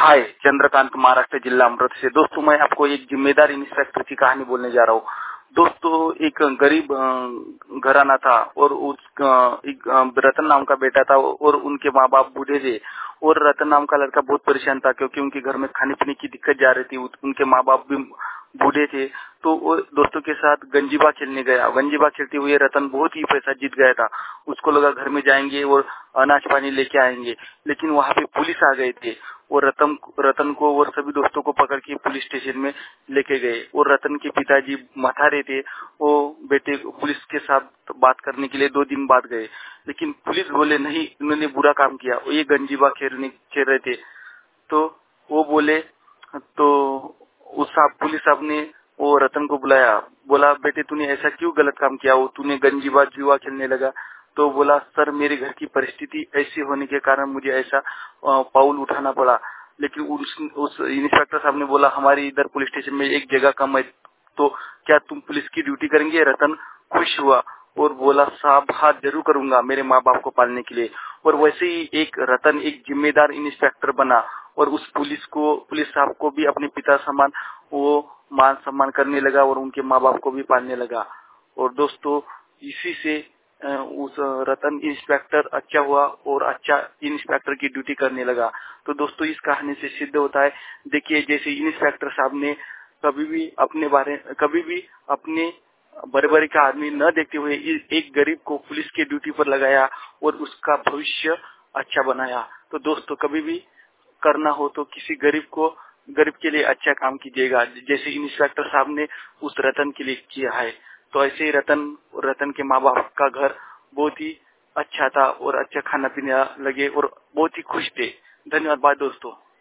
हाय, चंद्रकांत, महाराष्ट्र, जिला अमृतसर से। दोस्तों, मैं आपको एक जिम्मेदार इंस्पेक्टर की कहानी बोलने जा रहा हूँ। दोस्तों, एक गरीब घराना था और एक रतन नाम का बेटा था और उनके माँ बाप बूढ़े थे। और रतन नाम का लड़का बहुत परेशान था क्योंकि उनके घर में खाने पीने की दिक्कत जा रही थी। उनके माँ बाप भी बूढ़े थे, तो वो दोस्तों के साथ गंजीबा खेलने गया। गंजीबा खेलते हुए रतन बहुत ही पैसा जीत गया था। उसको लगा घर में जाएंगे और अनाज पानी लेके आएंगे, लेकिन वहाँ पे पुलिस आ गए थे और रतन को और सभी दोस्तों को पकड़ के पुलिस स्टेशन में लेके गए। और रतन के पिताजी मथारे थे, वो बेटे पुलिस के साथ बात करने के लिए 2 दिन बाद गए, लेकिन पुलिस बोले नहीं, उन्होंने बुरा काम किया, वो ये गंजीबा खेल रहे थे। तो वो बोले, तो उस पुलिस साहब ने वो रतन को बुलाया, बोला बेटे तूने ऐसा क्यों गलत काम किया, वो तूने गंजीबा जुआ खेलने लगा। तो बोला सर, मेरे घर की परिस्थिति ऐसी होने के कारण मुझे ऐसा पाउल उठाना पड़ा। लेकिन उस इंस्पेक्टर साहब ने बोला हमारी इधर पुलिस स्टेशन में एक जगह कम है, तो क्या तुम पुलिस की ड्यूटी करेंगे। रतन खुश हुआ और बोला साहब हाँ जरूर करूंगा, मेरे माँ बाप को पालने के लिए। और वैसे ही एक रतन एक जिम्मेदार इंस्पेक्टर बना और उस पुलिस साहब को भी अपने पिता समान वो मान सम्मान करने लगा और उनके माँ बाप को भी पालने लगा। और दोस्तों, इसी से उस रतन इंस्पेक्टर अच्छा हुआ और अच्छा इंस्पेक्टर की ड्यूटी करने लगा। तो दोस्तों, इस कहानी से सिद्ध होता है, देखिए जैसे इंस्पेक्टर साहब ने कभी भी अपने बड़े का आदमी न देखते हुए एक गरीब को पुलिस की ड्यूटी पर लगाया और उसका भविष्य अच्छा बनाया। तो दोस्तों, कभी भी करना हो तो किसी गरीब के लिए अच्छा काम कीजिएगा, जैसे इंस्पेक्टर साहब ने उस रतन के लिए किया है। तो ऐसे ही रतन के माँ बाप का घर बहुत ही अच्छा था और अच्छा खाना पीना लगे और बहुत ही खुश थे। धन्यवाद, बाय दोस्तों।